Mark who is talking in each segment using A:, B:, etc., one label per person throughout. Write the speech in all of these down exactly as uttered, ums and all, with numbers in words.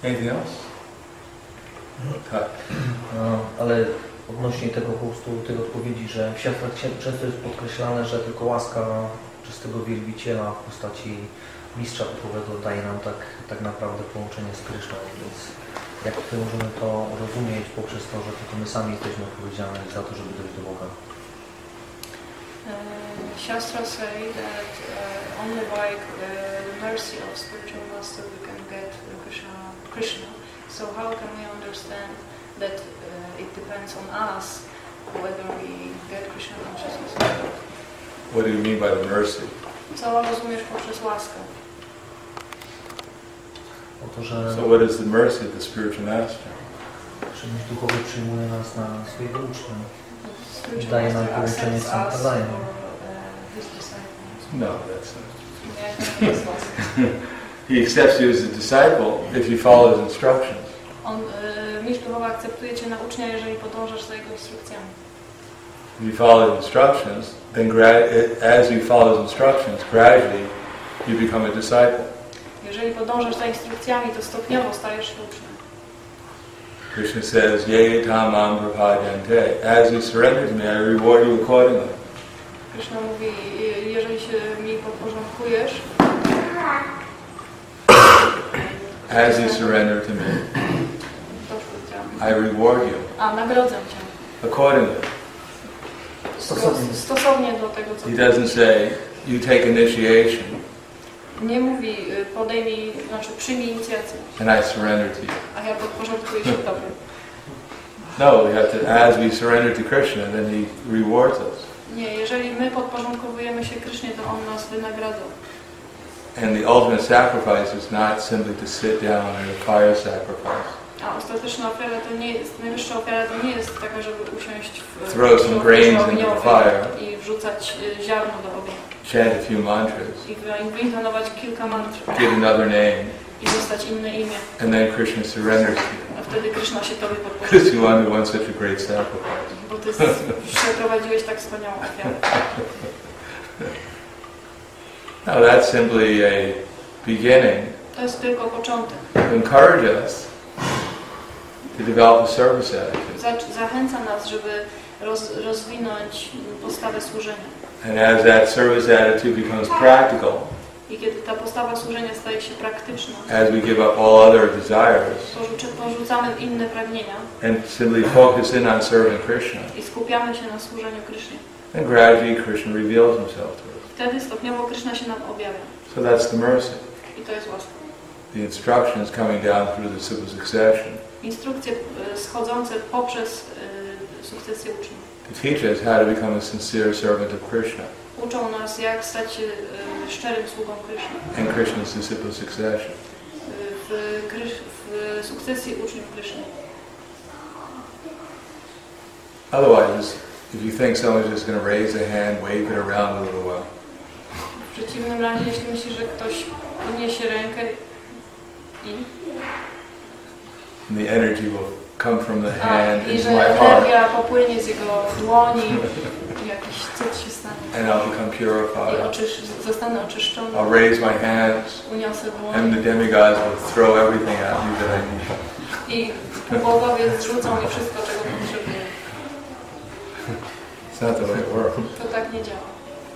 A: Anything else? Tak.
B: Ale odnośnie tego po prostu, tej odpowiedzi, że w światłach często jest podkreślane, że tylko łaska czystego wielbiciela w postaci mistrza duchowego daje nam tak, tak naprawdę połączenie z Kryszną, więc jak tutaj możemy to rozumieć poprzez to, że tylko my sami jesteśmy odpowiedzialni za to, żeby dojść do Boga?
C: Shastra say that uh, only by uh, the mercy of spiritual master we can get Krishna. Krishna. So how can we understand that uh, it depends on us whether we get Krishna consciousness or not?
A: What do you mean by the mercy?
C: Co rozumiesz poprzez łaskę?
B: Oto, że
A: So what is the mercy of the spiritual master?
B: że mistrz duchowy przyjmuje nas na swojego ucznia. Daje nam połączenie z Sampradayem.
A: No, that's not. He accepts you as a disciple if you follow his instructions.
C: On, y, mistrz duchowy akceptuje cię na ucznia, jeżeli podążasz za jego instrukcjami.
A: If you follow his instructions, then gra- as you follow his instructions, gradually you become a disciple.
C: Jeżeli podążasz za instrukcjami, to stopniowo stajesz się uczniem.
A: Krishna says, Ye tamam prapadante. As you surrender to me, I reward you accordingly.
C: Krishna mówi, jeżeli się mi podporządkujesz,
A: As you surrender to me, I reward you
C: a nagrodzę cię
A: accordingly.
C: stosownie, stosownie do tego, co
A: He doesn't say, you take initiation
C: nie mówi, podejmij, znaczy przyjmij inicjację,
A: and I surrender to you.
C: a ja podporządkuję się Tobie.
A: No, we have to, as we surrender to Krishna, then he rewards us.
C: Nie, jeżeli my podporządkowujemy się Krysznie, to On nas wynagradza.
A: And the ultimate sacrifice is not simply to sit down in a fire sacrifice.
C: A ostateczna ofiara to nie jest, najwyższa ofiara to nie jest taka, żeby usiąść w
A: Throw some grains into the fire.
C: I wrzucać ziarno do ognia.
A: Chant a few mantras.
C: I wyintonować kilka mantr.
A: Give another name.
C: I dostać inne imię.
A: And then Krishna surrenders to you.
C: A wtedy Kryszna się Tobie
A: Because
C: podporządkuje.
A: you underwent such a great sacrifice.
C: Bo Ty przeprowadziłeś tak wspaniałą ofiarę.
A: Now that's simply a beginning
C: To jest tylko początek.
A: to encourage us to develop a service attitude.
C: Zachęca nas, żeby roz, rozwinąć postawę służenia.
A: And as that service attitude becomes practical,
C: I kiedy ta postawa służenia staje się praktyczna,
A: as we give up all other desires
C: porzuci, porzucamy inne pragnienia
A: and simply focus in on serving Krishna,
C: i skupiamy się na służeniu Krysznie,
A: then gradually Krishna reveals himself to us.
C: wtedy stopniowo Kryszna się nam objawia.
A: So that's the mercy.
C: I to jest łaska.
A: The instructions coming down through the simple succession
C: Instrukcje schodzące poprzez y, sukcesję uczniów.
A: to teach us how to become a sincere servant of Krishna
C: Uczą nas, jak stać się y, szczerym sługą Kryszny.
A: and Krishna's disciple succession.
C: W, Krysz, w sukcesji uczniów Kryszny.
A: Otherwise, if you think someone's just going to raise a hand, wave it around a little while,
C: W przeciwnym razie, jeśli myślisz, że ktoś podniesie rękę i,
A: and the energy will come from the
C: a,
A: hand
C: i
A: into
C: że
A: my heart,
C: energia popłynie z jego dłoni i jakiś cud się stanie.
A: and I'll become
C: I
A: purified.
C: oczysz, zostanę oczyszczony.
A: I'll raise my hands,
C: Uniosę
A: and the
C: dłonie
A: demigods will throw everything at me that I need.
C: i bogowie zrzucą mi wszystko, czego potrzebuję.
A: It's not the way it works.
C: To tak nie działa.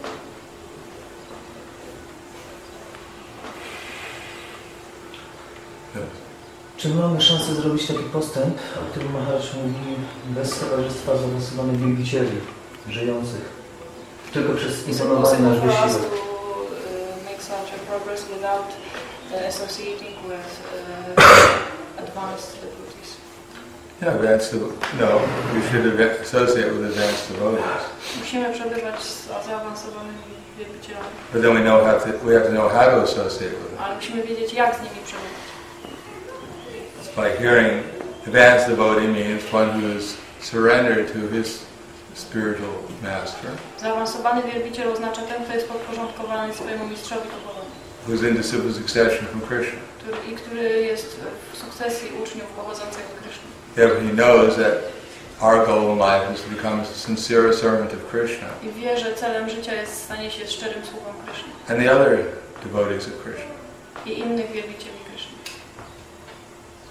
B: Czy my mamy szansę zrobić taki postęp, o którym Maharaj mówi, bez towarzystwa zaawansowanych wielbicieli, żyjących? Tylko przez intonowanie nasz wysiłek.
C: Make such a progress without uh, associating with uh, advanced devotees.
A: Yeah, advanced devotees. No, we should associate with advanced devotees.
C: Musimy przebywać z zaawansowanymi wielbicielami,
A: But then we know how to. We have to know how to associate with them.
C: ale musimy wiedzieć, jak z nimi przebywać.
A: By hearing advanced devotee means one who is surrendered to his spiritual master,
C: Zaawansowany wielbiciel oznacza ten, kto jest podporządkowany swojemu mistrzowi duchowemu,
A: who's in disciple succession from Krishna.
C: który, i który jest w sukcesji uczniów pochodzących od Kryszny.
A: Therefore, he knows that our goal in life is to become a sincere servant of Krishna
C: I wie, że celem życia jest stanie się szczerym sługą Kryszny
A: and the other devotees of Krishna.
C: i innych wielbicieli Kryszny.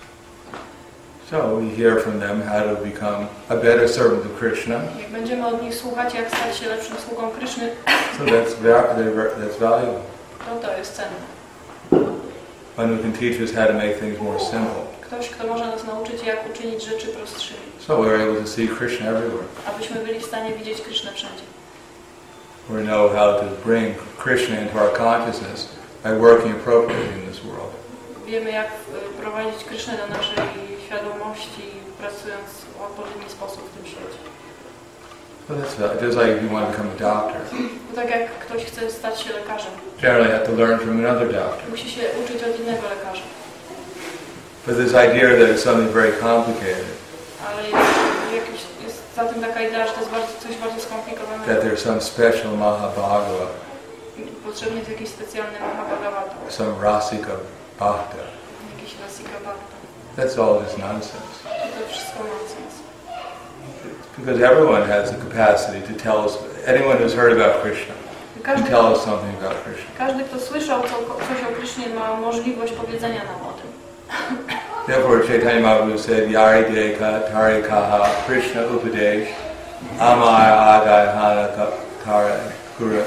A: So we hear from them how to become a better servant of Krishna.
C: Jak będziemy od nich słuchać, jak stać się lepszym sługą Kryszny,
A: So that's va- that's valuable.
C: to to jest cenne.
A: One who can teach us how to make things more simple.
C: Ktoś, kto może nas nauczyć, jak uczynić rzeczy prostszymi,
A: So we're able to see Krishna everywhere.
C: abyśmy byli w stanie widzieć Krysznę wszędzie.
A: We know how to bring Krishna into our consciousness by working appropriately in this world.
C: Wiemy, jak e, prowadzić Krysznę do naszej świadomości, pracując w odpowiedni sposób w tym świecie.
A: So that's val- just like if you want to become a doctor.
C: Bo tak jak ktoś chce stać się lekarzem,
A: Generally have to learn from another doctor.
C: musi się uczyć od innego lekarza.
A: But this idea that it's something very complicated,
C: Ale jest, jakiś, jest za tym taka idea, że to jest bardzo, coś bardzo
A: that
C: skomplikowanego.
A: there's some special Mahabhagava,
C: Potrzebny jest jakiś specjalny Mahabharata,
A: some Rasika Bhakta.
C: jakiś Rasika Bhakta.
A: That's all just nonsense.
C: I to wszystko nonsens.
A: Because everyone has the capacity to tell us, anyone who's heard about Krishna, can
C: Każdy,
A: tell us something about Krishna.
C: każdy, kto słyszał co, coś o Krysznie, ma możliwość powiedzenia nam o tym.
A: Therefore, Chaitanya Mahaprabhu said, Yari Deka Tari Kaha Krishna Upadesh Amaya Adai Hana Kara Kura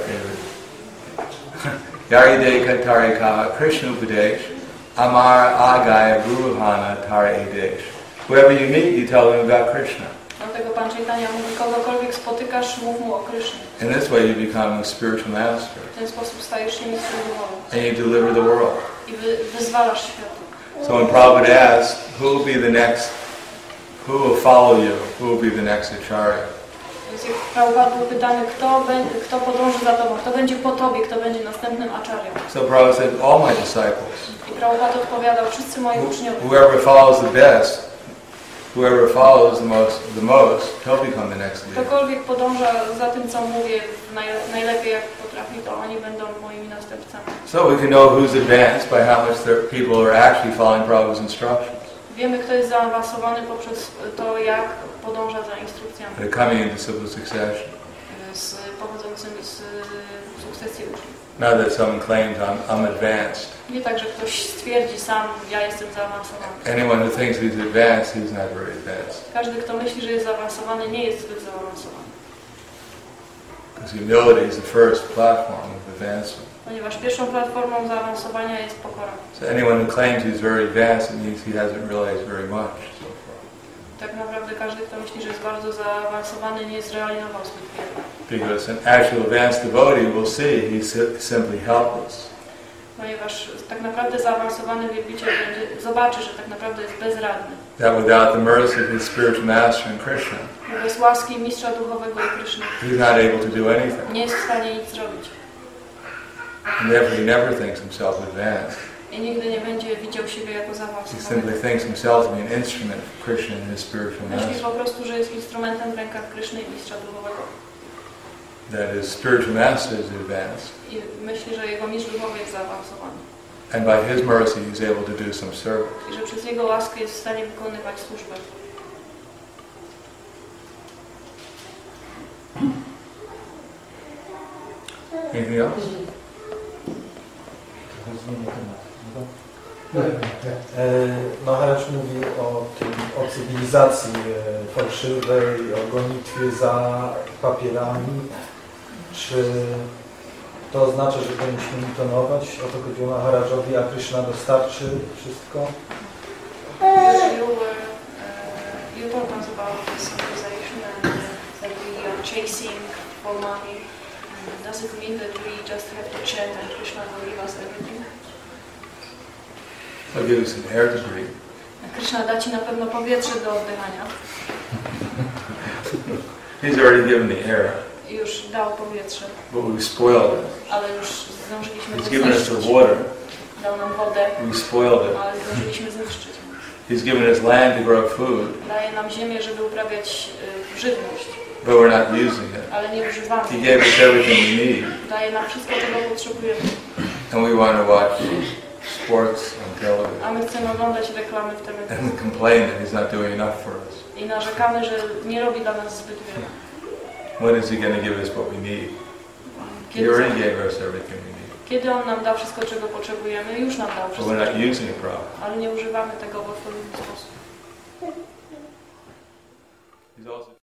A: Yari Deka Tari Kaha Krishna Upadesh Amara Agaya Guru Hana Tari Adesh. Whoever you meet, you tell them about Krishna.
C: Dlatego Pan Chaitanya mówi, kogokolwiek spotykasz, mów mu o Krysznie.
A: In this way, you become a spiritual master
C: W ten sposób stajesz się mistrzem duchowym
A: and you deliver the world.
C: i wy, wyzwalasz światu.
A: So when Prabhupada asks, who will be the next, who will follow you, who will be the next acharya?
C: Więc jak Prabhupada był pytany, kto, będzie, kto podąży za tobą, kto będzie po tobie, kto będzie następnym acharyą.
A: So Prabhupada said, all my disciples.
C: I Prabhupada odpowiadał, wszyscy moi uczniowie.
A: Whoever follows the best, whoever follows the most, the most, he'll become the next leader.
C: Ktokolwiek podąża za tym, co mówię najle- najlepiej jak potrafi, to oni będą moimi następcami.
A: So we can know who's advanced by how much their people are actually following Prabhupada's instructions.
C: Wiemy, kto jest zaawansowany poprzez to, jak podąża za instrukcjami
A: They're coming into simple succession.
C: z pochodzącym z sukcesji uczniów.
A: Not that someone claims I'm, I'm advanced.
C: Nie tak, że ktoś stwierdzi sam, ja jestem zaawansowany.
A: Anyone who thinks he's advanced, he's not very advanced.
C: Każdy, kto myśli, że jest zaawansowany, nie jest zbyt zaawansowany.
A: Because humility is the first platform of advancement.
C: Ponieważ pierwszą platformą zaawansowania jest pokora.
A: So anyone who claims he's very advanced, it means he hasn't realized very much so far.
C: Tak naprawdę każdy, kto myśli, że jest bardzo zaawansowany, nie zrealizował zbyt wiele.
A: Because an actual advanced devotee will see he's si- simply helpless.
C: Ponieważ tak naprawdę zaawansowany wielbiciel będzie, zobaczy, że tak naprawdę jest bezradny.
A: That without the mercy of his spiritual master in Krishna,
C: Bez łaski mistrza duchowego i Kryszny
A: he's not able to do anything.
C: nie jest w stanie nic zrobić.
A: And therefore he never thinks himself advanced.
C: I nigdy nie będzie widział siebie jako
A: He
C: zaawansowany.
A: simply thinks himself to be an instrument of Krishna and his spiritual
C: Myśli
A: master.
C: po prostu, że jest instrumentem w rękach Kryszny i mistrza duchowego.
A: That his spiritual master is advanced.
C: I myśli, że jego mistrz duchowy jest zaawansowany.
A: And by his mercy he's able to do some service.
C: I że przez jego łaskę jest w stanie wykonywać służbę.
A: Anything else?
B: Trochę zmienię temat. E, Maharaj mówi o, tym, o cywilizacji e, fałszywej, o gonitwie za papierami. Czy to oznacza, że powinniśmy intonować? O to chodziło Maharajowi, a Krishna dostarczy wszystko?
C: You were, uh, you told us about this civilization and uh, that we are chasing for money. And does it mean that we just have to chant and Krishna will give us everything?
A: I'll give you some air to breathe.
C: Krishna da ci na pewno powietrze do oddychania.
A: He's already given the air,
C: I już dał powietrze,
A: but we've spoiled it.
C: ale już zdążyliśmy
A: He's
C: to
A: given us the
C: zniszczyć.
A: water,
C: Dał nam wodę,
A: we've spoiled it.
C: ale zdążyliśmy zniszczyć.
A: He's given us land to grow food,
C: Daje nam ziemię, żeby uprawiać y, żywność,
A: but we're not using it.
C: ale nie używamy.
A: He gave us everything we need,
C: Daje nam wszystko, czego potrzebujemy.
A: and we want to watch sports on television
C: A my chcemy oglądać reklamy w telewizji.
A: and complain that he's not doing enough for us.
C: I narzekamy, że nie robi dla nas zbyt wiele.
A: When is he going to give us what we need? He
C: Kiedy,
A: already gave us everything we need,
C: kiedy On nam da wszystko, czego potrzebujemy, już nam dał
A: but
C: wszystko,
A: we're not using it properly.
C: ale nie używamy tego w odpowiedni sposób.